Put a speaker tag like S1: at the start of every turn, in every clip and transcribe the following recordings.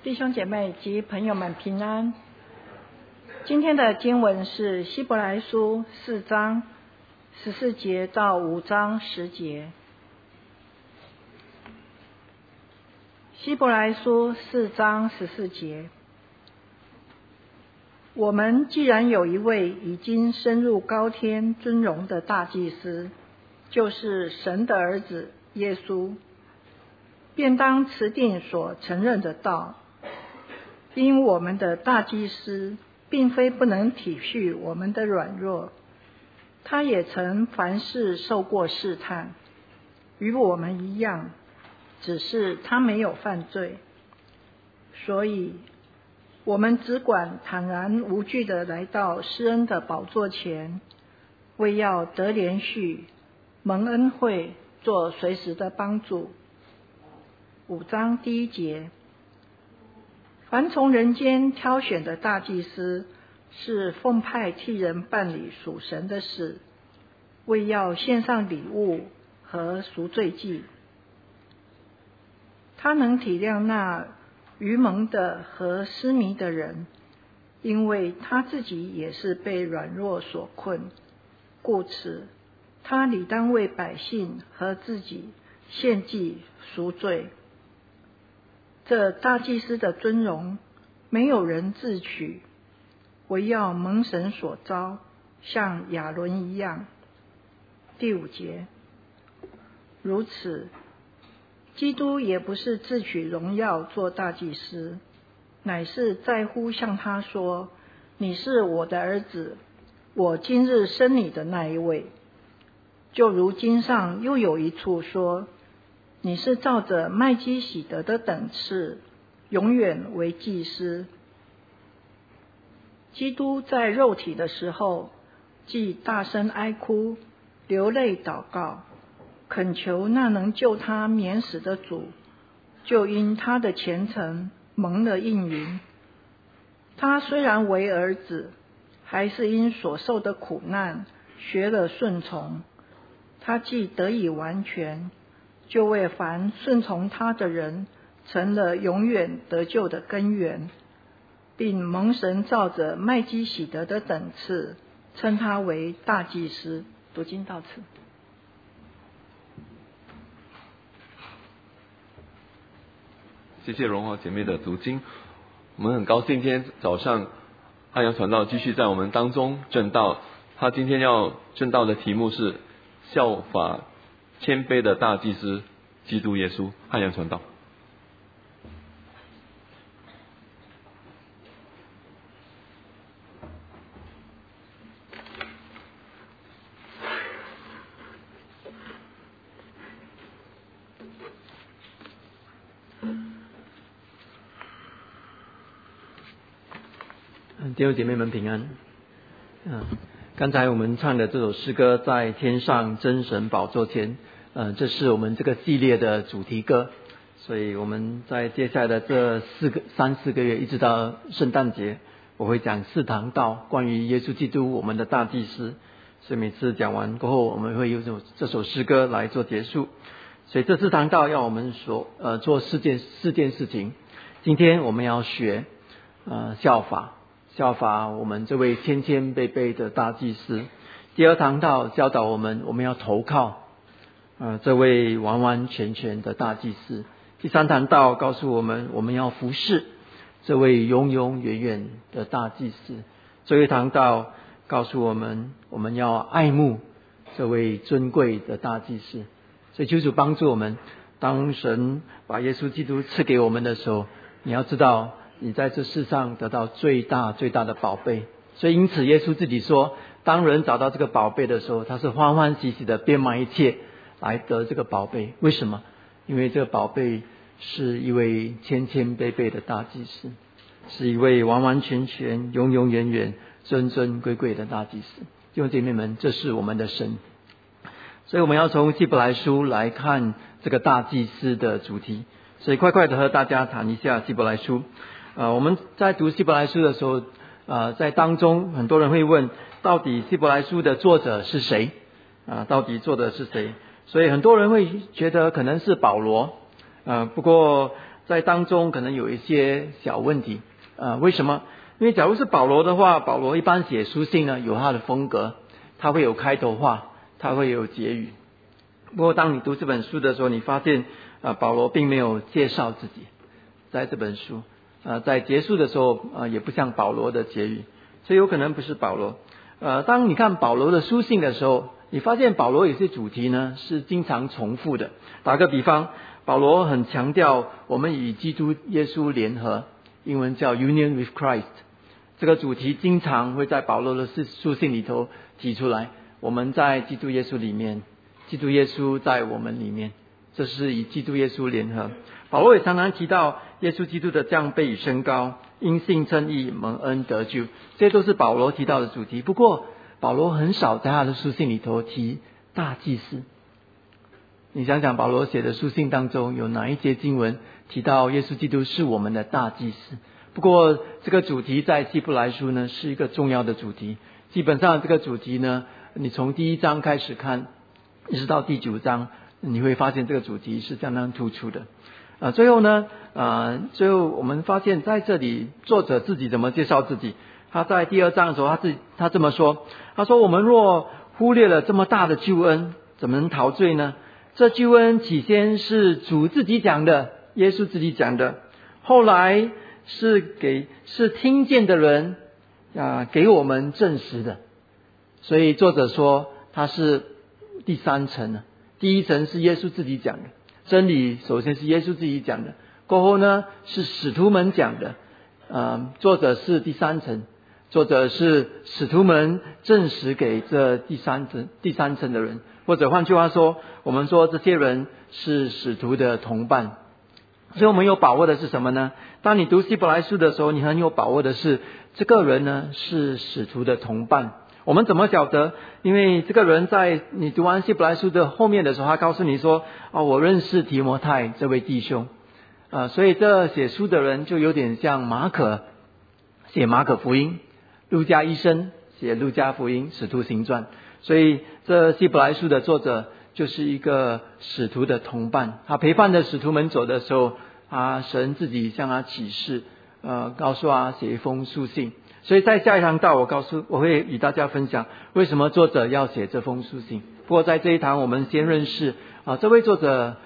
S1: 弟兄姐妹及朋友们平安。今天的经文是希伯来书4章14节到5章10节。希伯来书4章14节，我们既然有一位已经升入高天尊荣的大祭司，就是神的儿子耶稣，便当持定所承认的道。因我们的大祭司并非不能体恤我们的软弱，他也曾凡事受过试探，与我们一样，只是他没有犯罪。所以我们只管坦然无惧地来到施恩的宝座前，为要得连续蒙恩惠，做随时的帮助。5章第1节，凡从人间挑选的大祭司，是奉派替人办理属神的事，为要献上礼物和赎罪祭。他能体谅那愚蒙的和失迷的人，因为他自己也是被软弱所困，故此他理当为百姓和自己献祭赎罪。这大祭司的尊荣，没有人自取，唯要蒙神所召，像亚伦一样。第5节，如此，基督也不是自取荣耀做大祭司，乃是在乎向他说：你是我的儿子，我今日生你的那一位。就如经上又有一处说：你是照着麦基洗德的等次，永远为祭司。基督在肉体的时候，既大声哀哭，流泪祷告，恳求那能救他免死的主，就因他的虔诚蒙了应允。他虽然为儿子，还是因所受的苦难学了顺从。他既得以完全，就为凡顺从他的人成了永远得救的根源，并蒙神照着麦基洗德的等次，称他为大祭司。读经到此。
S2: 谢谢荣华姐妹的读经。我们很高兴今天早上汉阳传道继续在我们当中证道。他今天要证道的题目是效法谦卑的大祭司基督耶稣。汉阳传道。
S3: 弟兄姐妹们平安。刚才我们唱的这首诗歌在天上真神宝座前，这是我们这个系列的主题歌。所以我们在接下来的这3、4个月，一直到圣诞节，我会讲4堂道，关于耶稣基督我们的大祭司。所以每次讲完过后，我们会用这首诗歌来做结束。所以这4堂道要我们做4件事情。今天我们要学效法我们这位谦卑卑的大祭司。第2堂道教导我们要投靠这位完完全全的大祭司。第3堂道告诉我们要服侍这位永永远远的大祭司。最后一堂道告诉我们要爱慕这位尊贵的大祭司。所以求主帮助我们，当神把耶稣基督赐给我们的时候，你要知道你在这世上得到最大的宝贝。所以因此耶稣自己说，当人找到这个宝贝的时候，他是欢欢喜喜的变卖一切来得这个宝贝。为什么？因为这个宝贝是一位谦卑的大祭司，是一位完完全全永永远远尊尊贵贵的大祭司。弟兄姐妹们，这是我们的神。所以我们要从希伯来书来看这个大祭司的主题。所以快快的和大家谈一下希伯来书。我们在读希伯来书的时候，在当中很多人会问，到底希伯来书的作者是谁？到底作者是谁？所以很多人会觉得可能是保罗。不过在当中可能有一些小问题。为什么？因为假如是保罗的话，保罗一般写书信呢有他的风格，他会有开头话，他会有结语。不过当你读这本书的时候，你发现保罗并没有介绍自己，在这本书在结束的时候也不像保罗的结语，所以有可能不是保罗。当你看保罗的书信的时候，你发现保罗有些主题呢是经常重复的。打个比方，保罗很强调我们与基督耶稣联合，英文叫 Union with Christ， 这个主题经常会在保罗的书信里头提出来。我们在基督耶稣里面，基督耶稣在我们里面，这是与基督耶稣联合。保罗也常常提到耶稣基督的降卑与升高，因信称义，蒙恩得救，这些都是保罗提到的主题。不过保罗很少在他的书信里头提大祭司。你想想保罗写的书信当中有哪一节经文提到耶稣基督是我们的大祭司？不过这个主题在希伯来书呢是一个重要的主题。基本上这个主题呢，你从第1章开始看一直到第9章，你会发现这个主题是相当突出的。最后我们发现在这里作者自己怎么介绍自己。他在第2章的时候他这么说，他说我们若忽略了这么大的救恩，怎么能陶醉呢？这救恩起先是主自己讲的，耶稣自己讲的，后来是听见的人给我们证实的。所以作者说他是第3层呢。第1层是耶稣自己讲的，真理首先是耶稣自己讲的，过后呢是使徒们讲的。作者是第3层，作者是使徒们证实给这第三层的人，或者换句话说，我们说这些人是使徒的同伴。所以我们有把握的是什么呢？当你读希伯来书的时候，你很有把握的是这个人呢是使徒的同伴。我们怎么晓得？因为这个人在你读完希伯来书的后面的时候，他告诉你说我认识提摩太这位弟兄。所以这写书的人就有点像马可写马可福音，路加医生写路加福音，使徒行传。所以这希伯来书的作者就是一个使徒的同伴，他陪伴着使徒们走的时候，神自己向他启示，告诉他写一封书信。所以在下一堂道我会与大家分享为什么作者要写这封书信。不过在这一堂我们先认识这位作者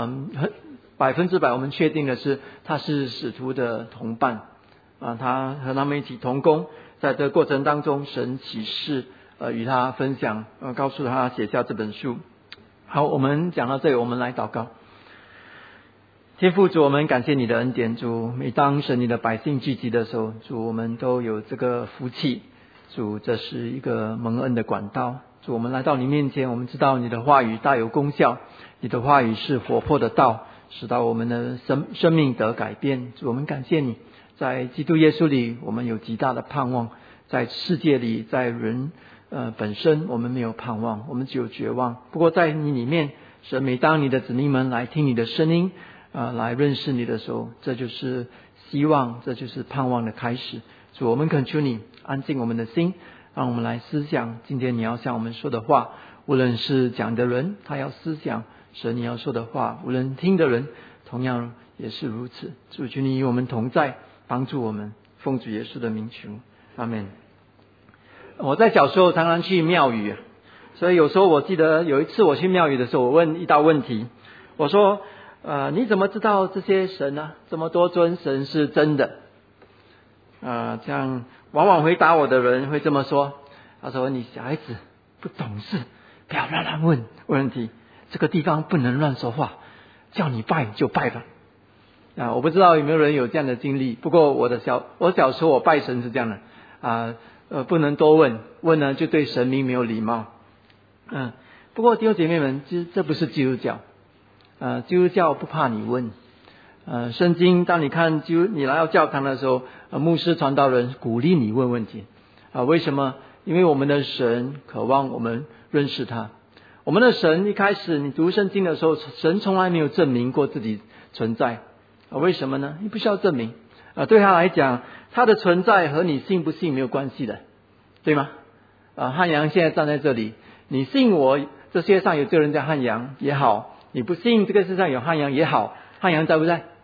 S3: 100%我们确定的是他是使徒的同伴他和他们一起同工，在这个过程当中神启示与他分享告诉他写下这本书。好，我们讲到这里，我们来祷告。天父主，我们感谢你的恩典。主，每当神你的百姓聚集的时候，主，我们都有这个福气。主，这是一个蒙恩的管道。主，我们来到你面前，我们知道你的话语大有功效，你的话语是活泼的道，使到我们的生命得改变。主，我们感谢你，在基督耶稣里我们有极大的盼望，在世界里，在人本身我们没有盼望，我们只有绝望。不过在你里面，神每当你的子民们来听你的声音来认识你的时候，这就是希望，这就是盼望的开始。主，我们恳求你安静我们的心，让我们来思想今天你要向我们说的话。无论是讲的人他要思想神你要说的话，无论听的人同样也是如此。主，求你与我们同在，帮助我们，奉主耶稣的名求，阿们。我在小时候常常去庙宇，所以有时候我记得有一次我去庙宇的时候，我问一道问题，我说你怎么知道这些神呢？这么多尊神是真的？这样往往回答我的人会这么说，他说你小孩子不懂事，不要乱问问题，这个地方不能乱说话，叫你拜就拜吧。我不知道有没有人有这样的经历，不过我小时候我拜神是这样的不能多问，问呢就对神明没有礼貌。不过弟兄姐妹们，这不是基督教。基督教不怕你问。圣经当你看你来到教堂的时候，牧师传道人鼓励你问问题。为什么？因为我们的神渴望我们认识他。我们的神一开始你读圣经的时候，神从来没有证明过自己存在。为什么呢？你不需要证明。对他来讲，他的存在和你信不信没有关系的，对吗？汉阳现在站在这里，你信我这世界上有这个人叫汉阳也好，你不信这个世界上有汉阳也好，汉阳在不在？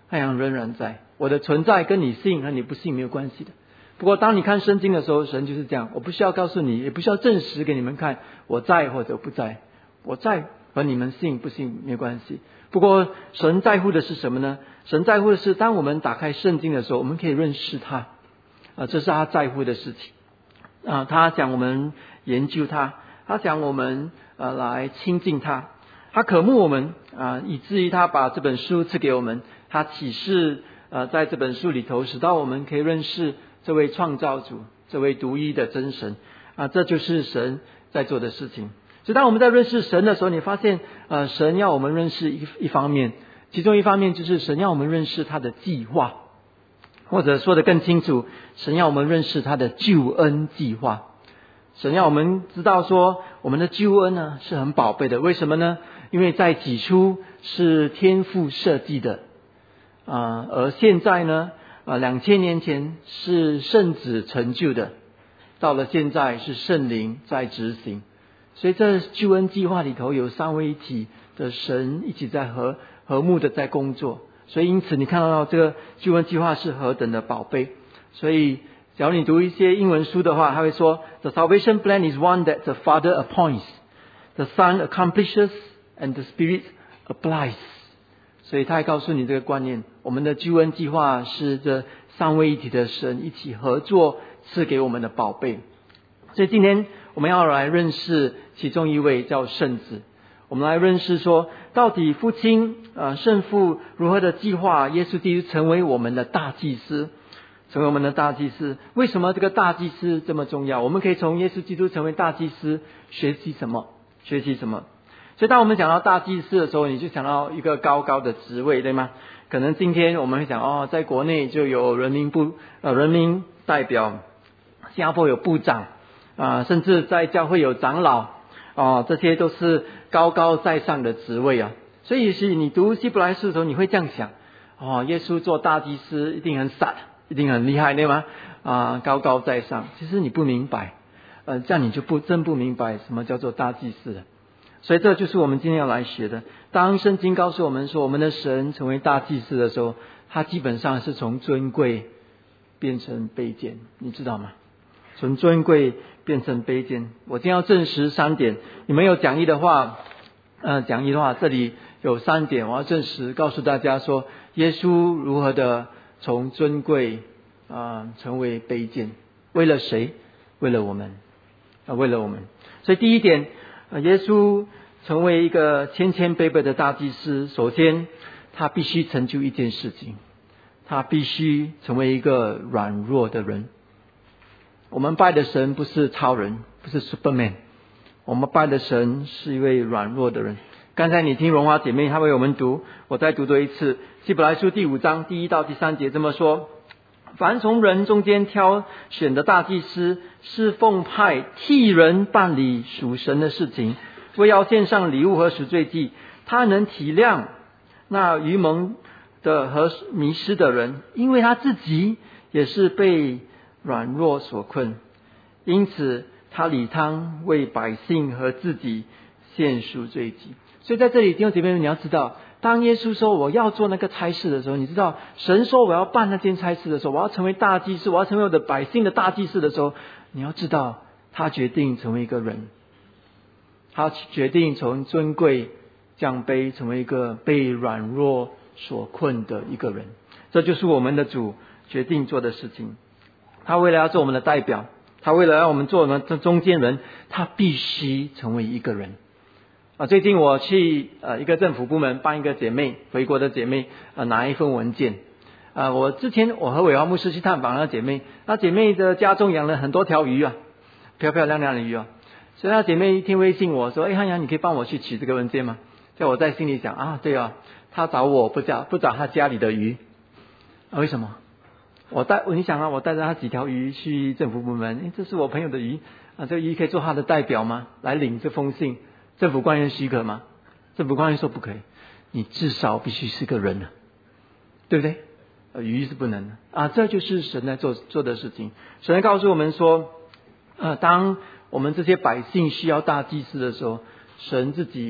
S3: 太阳仍然在，我的存在跟你信和你不信没有关系的。不过当你看圣经的时候，神就是这样，我不需要告诉你，也不需要证实给你们看我在或者不在，我在和你们信不信没有关系。不过神在乎的是什么呢？神在乎的是当我们打开圣经的时候，我们可以认识他，这是他在乎的事情。他想我们研究他，他想我们来亲近他，他渴慕我们以至于他把这本书赐给我们，他启示在这本书里头，使到我们可以认识这位创造主，这位独一的真神这就是神在做的事情。所以当我们在认识神的时候，你发现神要我们认识一方面，其中一方面就是神要我们认识他的计划，或者说得更清楚，神要我们认识他的救恩计划。神要我们知道说，我们的救恩呢是很宝贝的。为什么呢？因为在起初是天父设计的而现在呢2000年前是圣子成就的，到了现在是圣灵在执行。所以这救恩计划里头有三位一体的神一起在和睦的在工作。所以因此你看到这个救恩计划是何等的宝贝。所以假如你读一些英文书的话，他会说 The salvation plan is one that the Father appoints, the Son accomplishes, and the Spirit applies。 所以他还告诉你这个观念，我们的救恩计划是这三位一体的神一起合作赐给我们的宝贝。所以今天我们要来认识其中一位叫圣子，我们来认识说到底父亲圣父如何的计划耶稣基督成为我们的大祭司，成为我们的大祭司。为什么这个大祭司这么重要？我们可以从耶稣基督成为大祭司学习什么？所以当我们讲到大祭司的时候，你就想到一个高高的职位，对吗？可能今天我们会想在国内就有人民代表，新加坡有部长甚至在教会有长老这些都是高高在上的职位所以是你读希伯来书的时候，你会这样想耶稣做大祭司一定很傻，一定很厉害，对吗？高高在上。其实你不明白这样你就真不明白什么叫做大祭司了。所以这就是我们今天要来学的。当圣经告诉我们说我们的神成为大祭司的时候，他基本上是从尊贵变成卑贱，你知道吗？从尊贵变成卑贱。我今天要证实3点，你们有讲义的话这里有3点，我要证实告诉大家说耶稣如何的从尊贵成为卑贱。为了谁？为了我们为了我们。所以第一点耶稣成为一个谦卑卑的大祭司，首先他必须成就一件事情，他必须成为一个软弱的人。我们拜的神不是超人，不是 Superman， 我们拜的神是一位软弱的人。刚才你听荣华姐妹她为我们读，我再读多一次希伯来书第5章第1到第3节这么说：凡从人中间挑选的大祭司，是奉派替人办理属神的事情，为要献上礼物和赎罪祭。他能体谅那愚蒙的和迷失的人，因为他自己也是被软弱所困，因此他理当为百姓和自己献赎罪祭。所以在这里弟兄姐妹们，你要知道，当耶稣说我要做那个差事的时候，你知道神说我要办那件差事的时候，我要成为大祭司，我要成为我的百姓的大祭司的时候，你要知道他决定成为一个人，他决定从尊贵降卑成为一个被软弱所困的一个人。这就是我们的主决定做的事情。他为了要做我们的代表，他为了让我们做我们的中间人，他必须成为一个人最近我去一个政府部门帮一个姐妹，回国的姐妹拿一份文件我和伟华牧师去探访那姐妹，那姐妹的家中养了很多条鱼漂漂亮亮的鱼所以那姐妹一听微信我说汉阳，你可以帮我去取这个文件吗？就我在心里想对她找我不找她家里的鱼为什么？你想我带着她几条鱼去政府部门，这是我朋友的鱼这个鱼可以做她的代表吗？来领这封信，政府官员许可吗？政府官员说不可以，你至少必须是个人对不对？鱼是不能的这就是神在做的事情。神告诉我们说当我们这些百姓需要大祭司的时候，神自己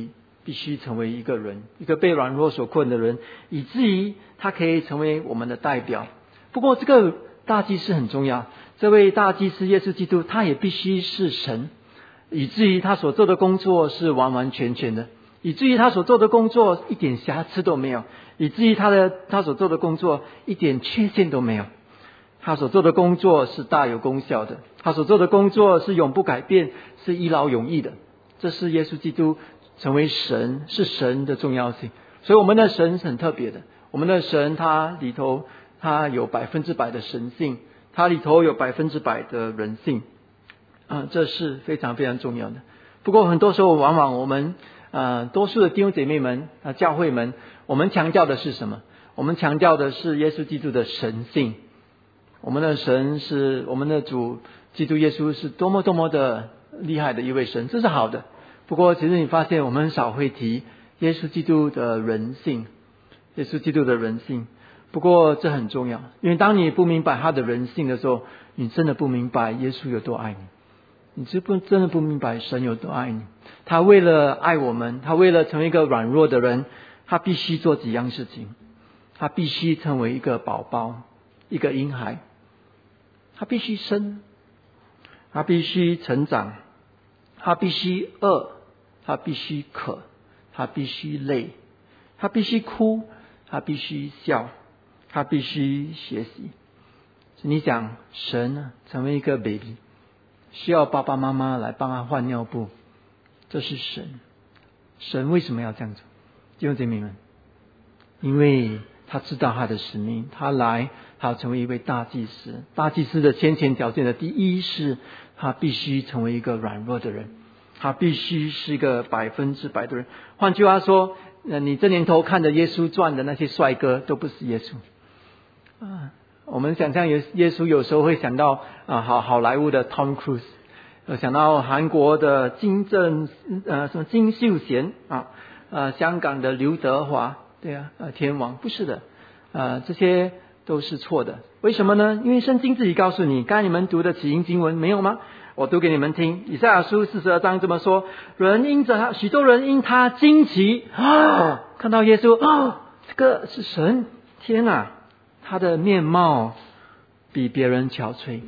S3: 必须成为一个人，一个被软弱所困的人，以至于他可以成为我们的代表。不过这个大祭司很重要，这位大祭司耶稣基督他也必须是神，以至于他所做的工作是完完全全的，以至于他所做的工作一点瑕疵都没有，以至于他所做的工作一点缺陷都没有。他所做的工作是大有功效的，他所做的工作是永不改变，是一劳永逸的。这是耶稣基督成为神，是神的重要性。所以我们的神是很特别的，我们的神他里头他有100%的神性，他里头有100%的人性，这是非常非常重要的。不过很多时候往往我们多数的弟兄姐妹们教会们，我们强调的是什么？我们强调的是耶稣基督的神性。我们的神是我们的主基督耶稣是多么多么的厉害的一位神，这是好的。不过其实你发现我们很少会提耶稣基督的人性，耶稣基督的人性。不过这很重要，因为当你不明白他的人性的时候，你真的不明白耶稣有多爱你，你真的不明白神有多爱你。他为了爱我们，他为了成为一个软弱的人，他必须做几样事情。他必须成为一个宝宝，一个婴孩，他必须生，他必须成长，他必须饿，他必须渴，他必须累，他必须哭，他必须笑，他必须学习。你想神成为一个 baby， 需要爸爸妈妈来帮他换尿布，这是神。神为什么要这样做？弟兄姐妹们，因为他知道他的使命，他要成为一位大祭司。大祭司的先前条件的第一是他必须成为一个软弱的人，他必须是一个100%的人。换句话说，你这年头看的耶稣传的那些帅哥都不是耶稣我们想象耶稣有时候会想到好莱坞的 Tom Cruise， 想到韩国的金秀贤香港的刘德华，对天王，不是的，这些都是错的。为什么呢？因为圣经自己告诉你，刚才你们读的起因经文没有吗？我读给你们听。以赛亚书42章这么说：许多人因他惊奇看到耶稣这个是神，天哪，他的面貌比别人憔悴，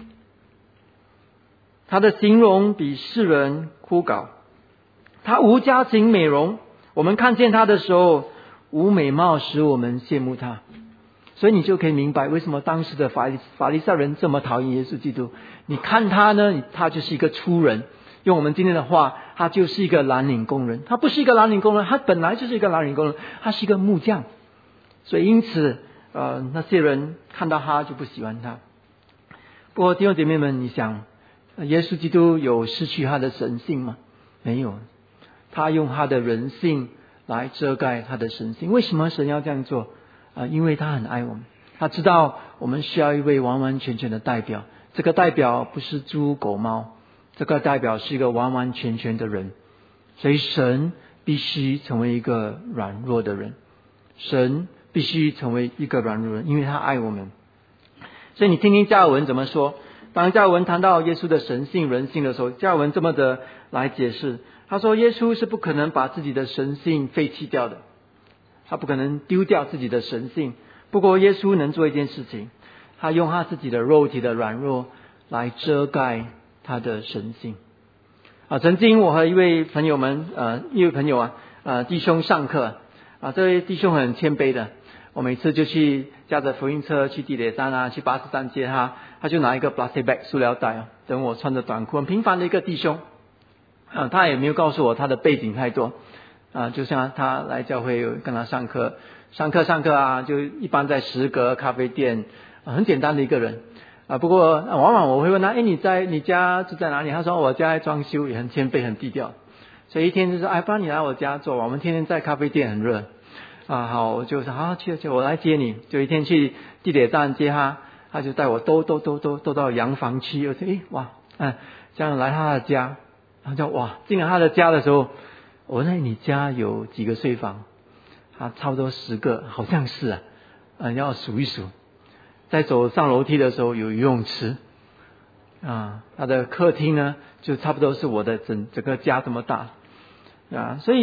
S3: 他的形容比世人枯槁，他无家境美容，我们看见他的时候无美貌，使我们羡慕他。所以你就可以明白为什么当时的法利赛人这么讨厌耶稣基督。你看他呢，他就是一个粗人，用我们今天的话，他就是一个蓝领工人。他不是一个蓝领工人，他本来就是一个蓝领工人，他是一个木匠。所以因此那些人看到他就不喜欢他。不过弟兄姐妹们，你想耶稣基督有失去他的神性吗？没有，他用他的人性来遮盖他的神性。为什么神要这样做？因为他很爱我们，他知道我们需要一位完完全全的代表。这个代表不是猪狗猫，这个代表是一个完完全全的人。所以神必须成为一个软弱的人，神必须成为一个软弱人，因为他爱我们。所以你听听加尔文怎么说。当加尔文谈到耶稣的神性人性的时候，加尔文这么的来解释。他说耶稣是不可能把自己的神性废弃掉的，他不可能丢掉自己的神性。不过耶稣能做一件事情，他用他自己的肉体的软弱来遮盖他的神性。曾经我和一位朋友弟兄上课这位弟兄很谦卑的，我每次就去驾着福音车去地铁站去巴士站接他，他就拿一个 plastic bag 塑料袋等我穿着短裤，很平凡的一个弟兄他也没有告诉我他的背景太多就像他来教会跟他上课就一般在食阁咖啡店很简单的一个人不过往往我会问他你家住在哪里？他说我家在装修，也很谦卑很低调。所以一天就说不然你来我家坐，我们天天在咖啡店很热好，我就说好去我来接你。就一天去地铁站接他，他就带我兜到洋房区。我说这样来他的家，然后就进了他的家的时候，我说你家有几个睡房？他差不多10个，好像是要数一数。在走上楼梯的时候有游泳池他的客厅呢就差不多是我的整个家这么大所以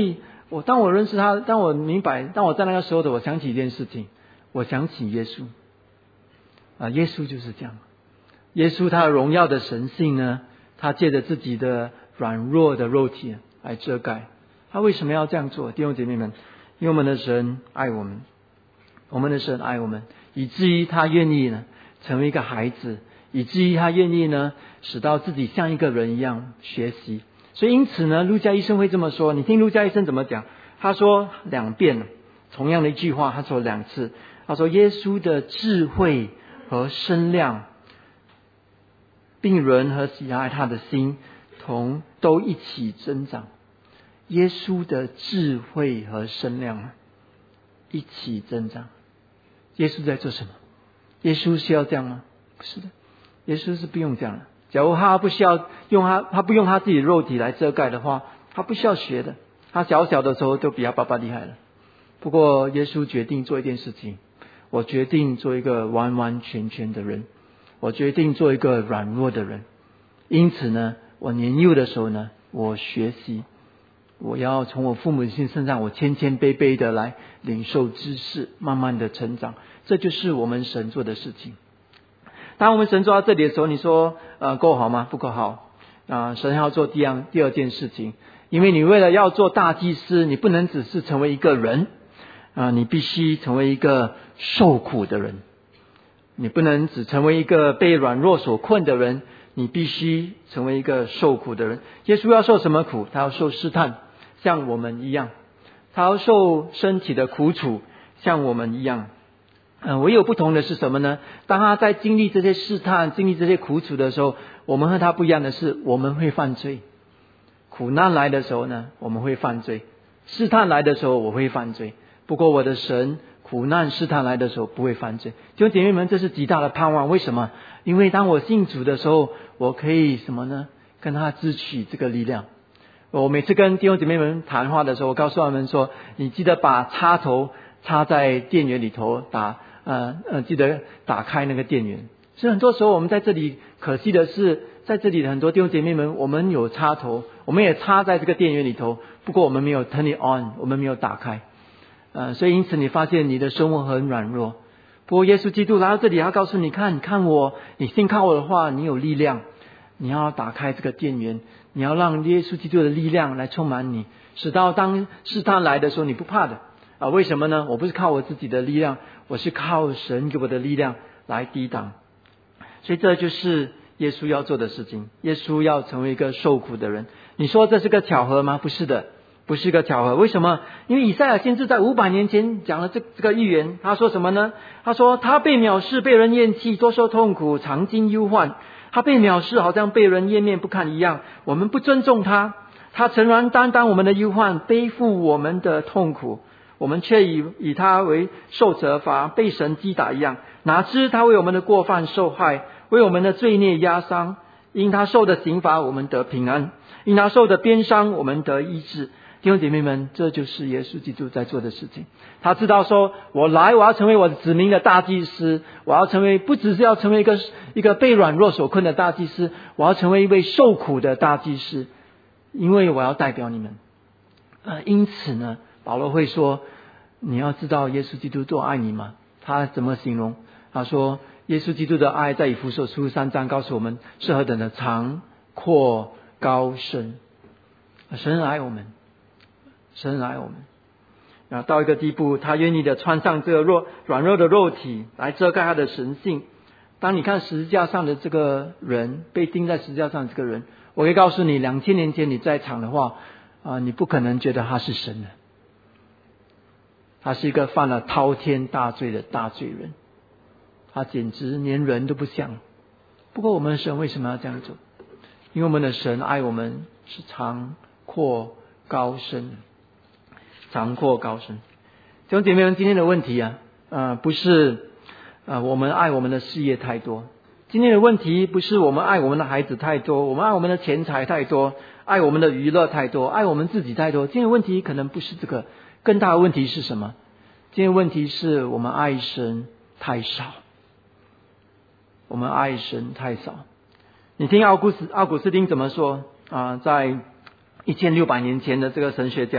S3: 当我认识他，当我明白，当我在那个时候的，我想起一件事情，我想起耶稣耶稣就是这样。耶稣他的荣耀的神性呢，他借着自己的软弱的肉体来遮盖。他为什么要这样做？弟兄姐妹们，因为我们的神爱我们，我们的神爱我们，以至于他愿意呢成为一个孩子，以至于他愿意呢使到自己像一个人一样学习。所以因此呢，路加医生会这么说，你听路加医生怎么讲？他说2遍，同样的一句话他说2次。他说耶稣的智慧和身量，并人和喜爱他的心都一起增长。耶稣的智慧和身量一起增长。耶稣在做什么？耶稣需要这样吗？不是的，耶稣是不用这样的。假如他不需要用他不用他自己的肉体来遮盖的话，他不需要学的。他小小的时候都比他爸爸厉害了。不过耶稣决定做一件事情，我决定做一个完完全全的人，我决定做一个软弱的人。因此呢，我年幼的时候呢，我学习，我要从我父母亲身上，我谦谦卑卑的来领受知识，慢慢的成长。这就是我们神做的事情。当我们神做到这里的时候，你说够好吗？不够好神要做第二件事情。因为你为了要做大祭司，你不能只是成为一个人你必须成为一个受苦的人。你不能只成为一个被软弱所困的人，你必须成为一个受苦的人。耶稣要受什么苦？他要受试探，像我们一样。他要受身体的苦楚，像我们一样。唯有不同的是什么呢？当他在经历这些试探，经历这些苦楚的时候，我们和他不一样的是，我们会犯罪。苦难来的时候呢，我们会犯罪；试探来的时候，我会犯罪。不过我的神，苦难试探来的时候不会犯罪。弟兄姐妹们，这是极大的盼望。为什么？因为当我信主的时候，我可以什么呢？跟他支取这个力量。我每次跟弟兄姐妹们谈话的时候，我告诉他们说，你记得把插头插在电源里头，记得打开那个电源。所以很多时候我们在这里，可惜的是，在这里的很多弟兄姐妹们，我们有插头，我们也插在这个电源里头，不过我们没有 turn it on， 我们没有打开。所以因此你发现你的生活很软弱。不过耶稣基督来到这里，他告诉你看我，你信靠我的话，你有力量。你要打开这个电源，你要让耶稣基督的力量来充满你，使到当试探来的时候你不怕的为什么呢？我不是靠我自己的力量，我是靠神给我的力量来抵挡。所以这就是耶稣要做的事情。耶稣要成为一个受苦的人。你说这是个巧合吗？不是的，不是个巧合。为什么？因为以赛亚先知在500年前讲了这个预言。他说什么呢？他说他被藐视，被人厌弃，多受痛苦，常经忧患。他被藐视，好像被人厌面不看一样。我们不尊重他，他诚然担当我们的忧患，背负我们的痛苦，我们却以他为受责罚，被神击打一样。哪知他为我们的过犯受害，为我们的罪孽压伤。因他受的刑罚，我们得平安；因他受的鞭伤，我们得医治。弟兄姐妹们，这就是耶稣基督在做的事情。他知道说，我要成为我的子民的大祭司，我要成为，不只是要成为一个被软弱所困的大祭司，我要成为一位受苦的大祭司，因为我要代表你们。因此呢，保罗会说，你要知道耶稣基督多爱你吗？他怎么形容？他说耶稣基督的爱在以弗所书3章告诉我们是何等的长阔高深。神爱我们，神爱我们到一个地步，他愿意的穿上这个软弱的肉体来遮盖他的神性。当你看十字架上的这个人，被钉在十字架上的这个人，我可以告诉你，2000年前你在场的话你不可能觉得他是神的。他是一个犯了滔天大罪的大罪人，他简直连人都不像。不过我们的神为什么要这样做？因为我们的神爱我们是长阔高深，长阔高深。弟兄姐妹们，今天的问题不是我们爱我们的事业太多。今天的问题不是我们爱我们的孩子太多，我们爱我们的钱财太多，爱我们的娱乐太多，爱我们自己太多。今天的问题可能不是这个，更大的问题是什么？今天的问题是我们爱神太少，我们爱神太少。你听奥古斯丁怎么说在1600年前的这个神学家，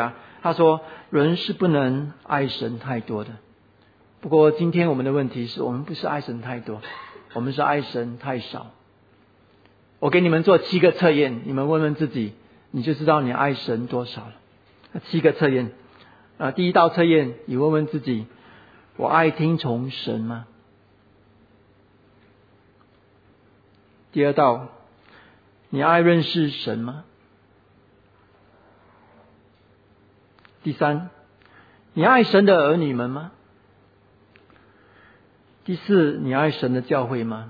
S3: 他说人是不能爱神太多的。不过今天我们的问题是我们不是爱神太多，我们是爱神太少。我给你们做7个测验，你们问问自己，你就知道你爱神多少了。7个测验。第一道测验，你问问自己，我爱听从神吗？第二道，你爱认识神吗？第三，你爱神的儿女们吗？第四，你爱神的教会吗？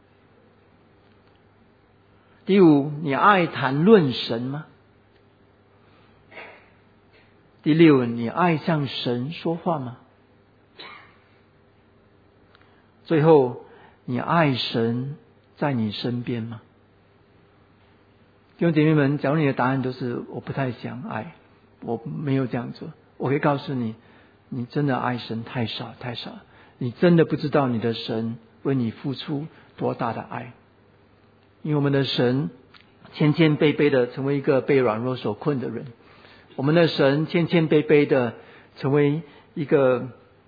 S3: 第五，你爱谈论神吗？第六，你爱向神说话吗？最后，你爱神在你身边吗？弟兄姐妹们，假如你的答案都是我不太想爱，我没有这样做，我可以告诉你，你真的爱神太少太少，你真的不知道你的神为你付出多大的爱。因为我们的神谦谦卑卑的成为一个被软弱所困的人，我们的神谦谦卑卑的成为一个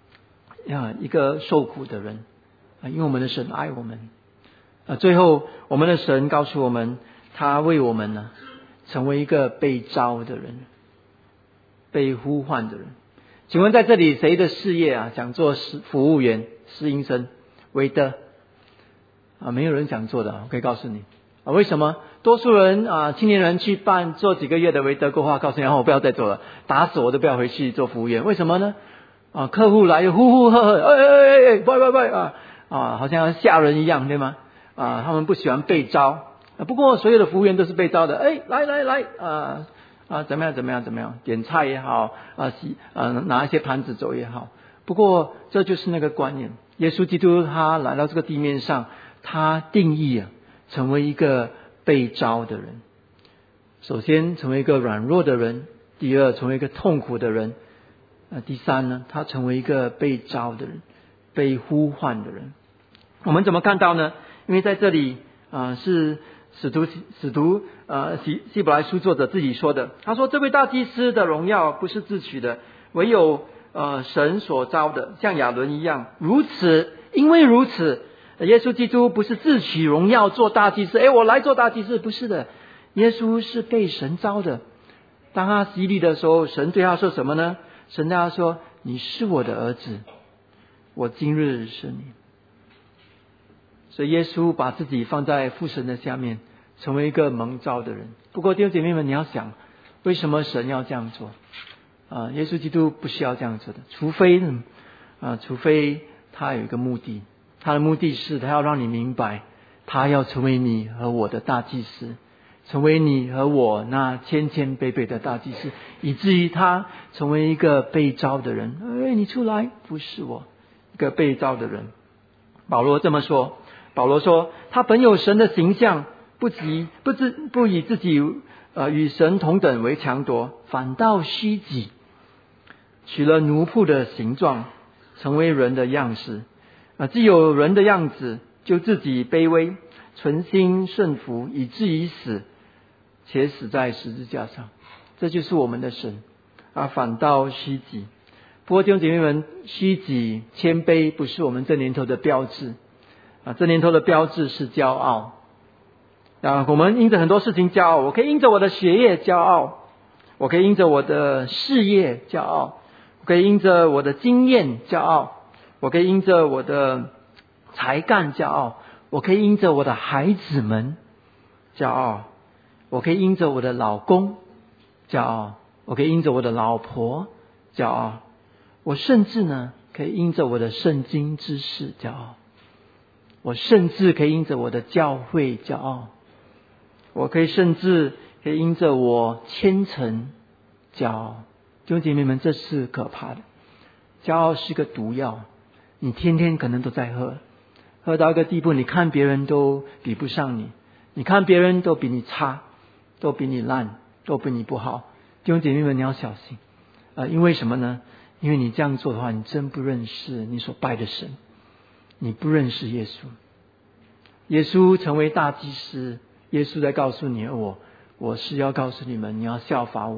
S3: 受苦的人，因为我们的神爱我们。最后我们的神告诉我们，他为我们呢成为一个被召的人，被呼唤的人。请问在这里谁的事业想做服务员、侍应生？韦德没有人想做的，我可以告诉你为什么？多数人青年人去做几个月的韦德过后，告诉你，然后我不要再做了，打死我都不要回去做服务员。为什么呢？客户来呼呼喝喝，拜好像要吓人一样，对吗？他们不喜欢被招。不过所有的服务员都是被招的。来怎么样，点菜也好，拿一些盘子走也好。不过这就是那个观念，耶稣基督他来到这个地面上，他定义成为一个被召的人。首先成为一个软弱的人，第二成为一个痛苦的人，第三呢，他成为一个被召的人，被呼唤的人。我们怎么看到呢？因为在这里是使徒希伯来书作者自己说的，他说这位大祭司的荣耀不是自取的，唯有神所召的，像亚伦一样。因为如此，耶稣基督不是自取荣耀做大祭司，我来做大祭司，不是的，耶稣是被神召的。当他洗礼的时候，神对他说什么呢？神对他说，你是我的儿子，我今日生你。所以耶稣把自己放在父神的下面，成为一个蒙召的人。不过弟兄姐妹们，你要想，为什么神要这样做？耶稣基督不需要这样做的，除非他有一个目的，他的目的是他要让你明白，他要成为你和我的大祭司，成为你和我那谦谦卑卑的大祭司，以至于他成为一个被召的人。你出来，不是我，一个被召的人。保罗这么说，保罗说，他本有神的形象，不以自己与神同等为强夺，反倒虚己，取了奴仆的形状，成为人的样式。既有人的样子，就自己卑微，存心顺服，以至于死，且死在十字架上。这就是我们的神反倒虚己。不过弟兄姐妹们，虚己谦卑不是我们这年头的标志这年头的标志是骄傲我们因着很多事情骄傲，我可以因着我的学业骄傲，我可以因着我的事业骄傲，我可以因着我的经验骄傲，我可以因着我的才干骄傲，我可以因着我的孩子们骄傲，我可以因着我的老公骄傲，我可以因着我的老婆骄傲，我甚至呢可以因着我的圣经知识骄傲，我甚至可以因着我的教会骄傲，我甚至可以因着我虔诚骄傲。弟兄姐妹们，这是可怕的。骄傲是个毒药，你天天可能都在喝到一个地步，你看别人都比不上你，你看别人都比你差，都比你烂，都比你不好。弟兄姐妹们，你要小心因为什么呢？因为你这样做的话，你真不认识你所拜的神，你不认识耶稣。耶稣成为大祭司，耶稣在告诉你我是要告诉你们，你要效法我，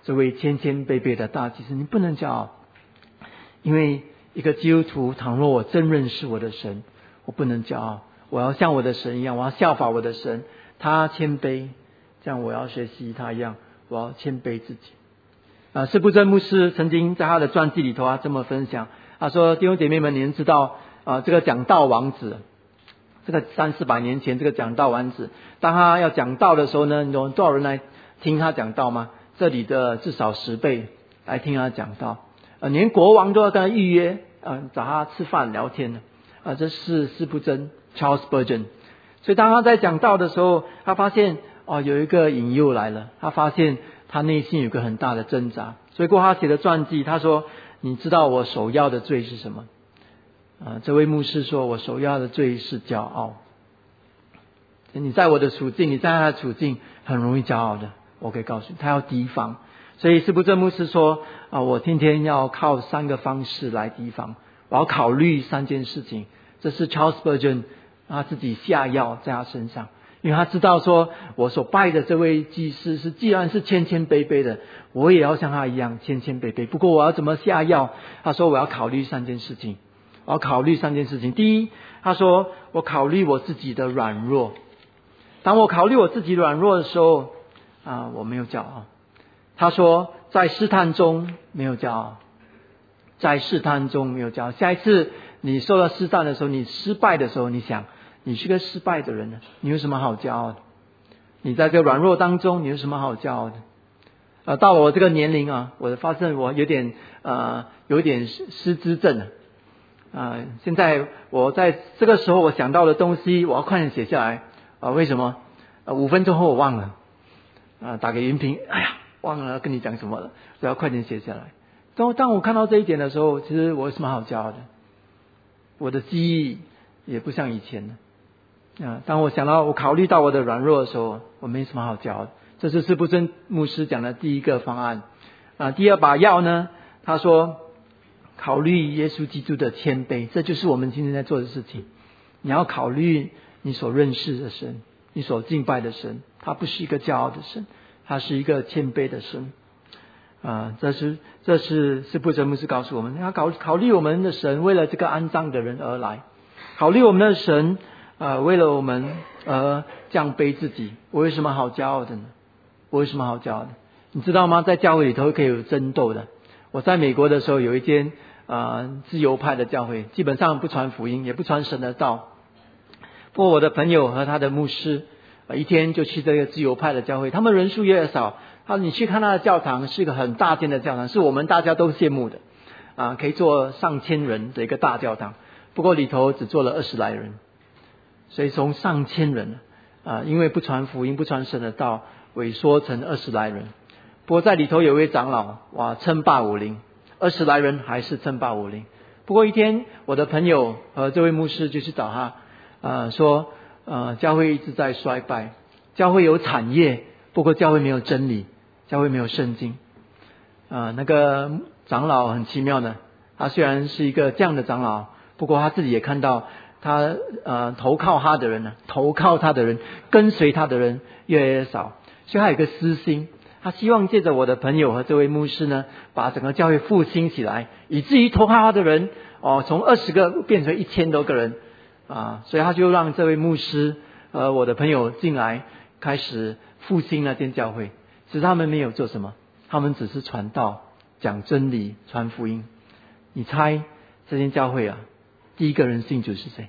S3: 这位谦谦卑卑的大祭司。你不能骄傲，因为一个基督徒，倘若我真认识我的神，我不能骄傲，我要像我的神一样，我要效法我的神，他谦卑，这样我要学习他一样，我要谦卑自己。司布真牧师曾经在他的传记里头这么分享，他说：弟兄姐妹们，你们知道这个讲道王子，这个300-400年前这个讲道王子，当他要讲道的时候呢，有多少人来听他讲道吗？这里的至少10倍来听他讲道，连国王都要跟他预约，找他吃饭聊天的。这是司布真 Charles Spurgeon。所以当他在讲道的时候，他发现有一个引诱来了，他发现他内心有个很大的挣扎。所以过他写的传记，他说：你知道我首要的罪是什么？这位牧师说：我首要的罪是骄傲。你在我的处境，你在他的处境很容易骄傲的，我可以告诉你，他要提防。所以司布真牧师说我天天要靠3个方式来提防，我要考虑3件事情。这是 Charles Spurgeon 他自己下药在他身上，因为他知道说，我所拜的这位祭司既然是谦谦卑卑的，我也要像他一样谦谦卑卑。不过我要怎么下药？他说我要考虑3件事情。我要考虑3件事情。第一，他说我考虑我自己的软弱。当我考虑我自己软弱的时候我没有骄傲。他说在试探中没有骄傲，在试探中没有骄傲。下一次你受到试探的时候，你失败的时候，你想你是个失败的人呢，你有什么好骄傲的？你在这个软弱当中，你有什么好骄傲的？到我这个年龄我发现我有点失智症现在我在这个时候我想到的东西，我要快点写下来为什么？5分钟后我忘了打给云平，哎呀，忘了跟你讲什么了，所以要快点写下来。当我看到这一点的时候，其实我有什么好骄傲的？我的记忆也不像以前了当我想到我考虑到我的软弱的时候，我没什么好骄傲的。这是司布真牧师讲的第一个方案第二把药呢，他说考虑耶稣基督的谦卑。这就是我们今天在做的事情。你要考虑你所认识的神，你所敬拜的神，他不是一个骄傲的神，他是一个谦卑的神这是司布真牧师告诉我们，要考虑我们的神为了这个安葬的人而来，考虑我们的神为了我们降卑自己。我有什么好骄傲的呢？我有什么好骄傲的？你知道吗？在教会里头可以有争斗的。我在美国的时候有一间自由派的教会，基本上不传福音，也不传神的道。不过我的朋友和他的牧师一天就去这个自由派的教会，他们人数越少。你去看他的教堂，是一个很大间的教堂，是我们大家都羡慕的可以坐上千人的一个大教堂。不过里头只坐了20来人，所以从上千人因为不传福音，不传神的道，萎缩成20来人。不过在里头有位长老称霸武林，20来人还是称霸武林。不过一天我的朋友和这位牧师就去找他说教会一直在衰败，教会有产业，不过教会没有真理，教会没有圣经那个长老很奇妙的，他虽然是一个这样的长老，不过他自己也看到他投靠他的人跟随他的人越来越少，所以他有一个私心，他希望借着我的朋友和这位牧师呢，把整个教会复兴起来，以至于投靠他的人从20个变成1000多个人所以他就让这位牧师我的朋友进来，开始复兴那间教会。只是他们没有做什么，他们只是传道、讲真理、传福音。你猜这间教会第一个人信主是谁？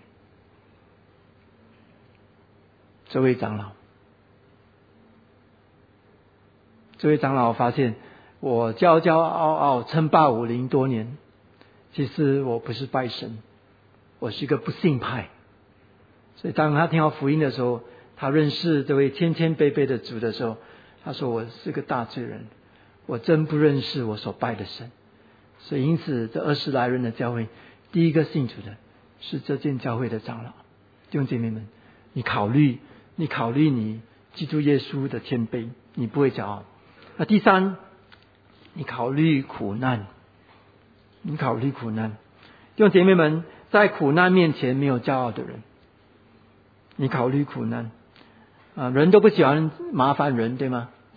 S3: 这位长老。这位长老发现我骄傲称霸武林多年，其实我不是拜神，我是一个不信派。所以当他听到福音的时候，他认识这位谦谦卑卑的主的时候，他说我是个大罪人，我真不认识我所拜的神。所以因此这20来人的教会，第一个信主的是这间教会的长老。弟兄姐妹们，你考虑你基督耶稣的谦卑，你不会骄傲。第三，你考虑苦难。弟兄姐妹们，在苦难面前没有骄傲的人。你考虑苦难人都不喜欢麻烦人，对吗？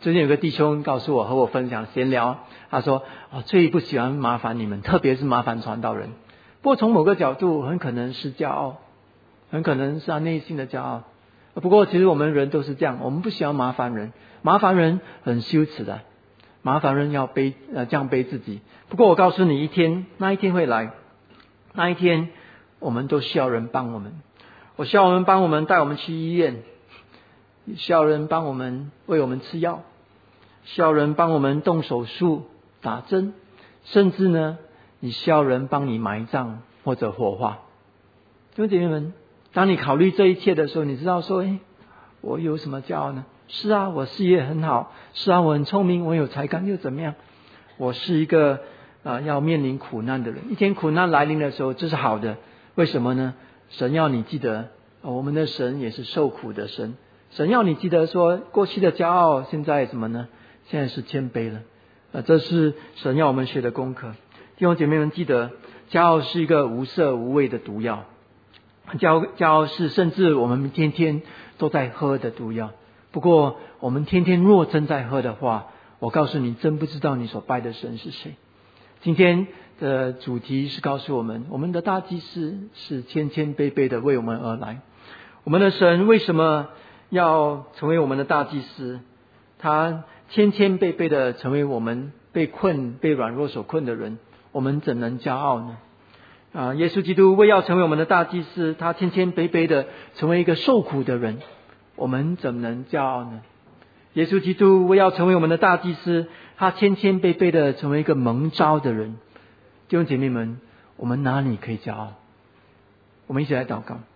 S3: 最近有个弟兄告诉我，和我分享闲聊，他说最不喜欢麻烦你们，特别是麻烦传道人。不过从某个角度很可能是骄傲，很可能是他内心的骄傲。不过其实我们人都是这样，我们不喜欢麻烦人，麻烦人很羞耻的，麻烦人要降卑自己。不过我告诉你，那一天会来，那一天我们都需要人帮我们。我需要人帮我们带我们去医院，需要人帮我们为我们吃药，需要人帮我们动手术打针，甚至呢你需要人帮你埋葬或者火化。弟兄姐妹们，当你考虑这一切的时候，你知道说我有什么骄傲呢？是啊，我事业很好，是啊，我很聪明，我有才干，又怎么样？我是一个要面临苦难的人。一天苦难来临的时候，这是好的。为什么呢？神要你记得，我们的神也是受苦的神。神要你记得说，过去的骄傲现在什么呢？现在是谦卑了。这是神要我们学的功课。弟兄姐妹们，记得骄傲是一个无色无味的毒药，骄傲是甚至我们天天都在喝的毒药。不过我们天天若真在喝的话，我告诉你，真不知道你所拜的神是谁。今天的主题是告诉我们，我们的大祭司是谦谦卑卑的为我们而来。我们的神为什么要成为我们的大祭司？他谦谦卑卑的成为我们被软弱所困的人，我们怎能骄傲呢？耶稣基督为要成为我们的大祭司，他谦谦卑卑的成为一个受苦的人，我们怎能骄傲呢？耶稣基督为要成为我们的大祭司，他谦谦卑卑的成为一个蒙召的人。弟兄姐妹们，我们哪里可以骄傲？我们一起来祷告。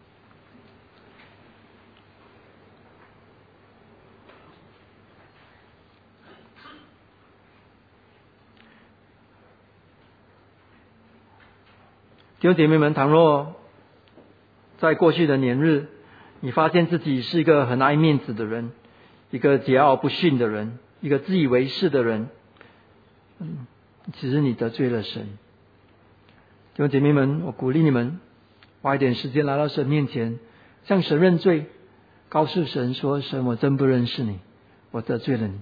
S3: 弟兄姐妹们，倘若在过去的年日，你发现自己是一个很爱面子的人，一个桀骜不驯的人，一个自以为是的人，其实你得罪了神。弟兄姐妹们，我鼓励你们花一点时间来到神面前，向神认罪，告诉神说，神，我真不认识你，我得罪了你。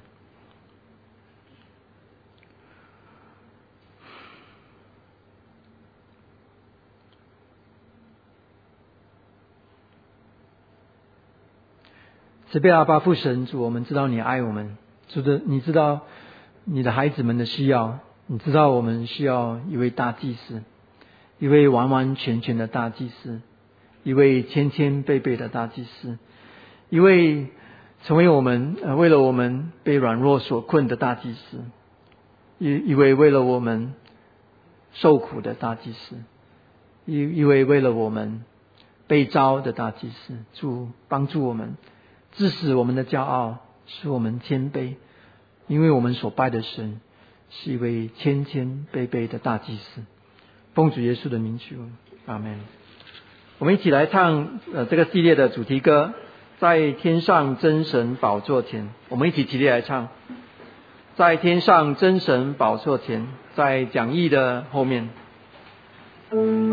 S3: 慈悲阿爸父神，主，我们知道你爱我们，主的，你知道你的孩子们的需要，你知道我们需要一位大祭司，一位完完全全的大祭司，一位谦谦卑卑的大祭司，一位成为我们为了我们被软弱所困的大祭司，一位为了我们受苦的大祭司，一位为了我们被召的大祭司。主帮助我们，致使我们的骄傲，使我们谦卑，因为我们所拜的神是一位谦谦卑卑的大祭司。奉主耶稣的名求，阿们。我们一起来唱这个系列的主题歌，在天上真神宝座前。我们一起起立来唱，在天上真神宝座前，在讲义的后面。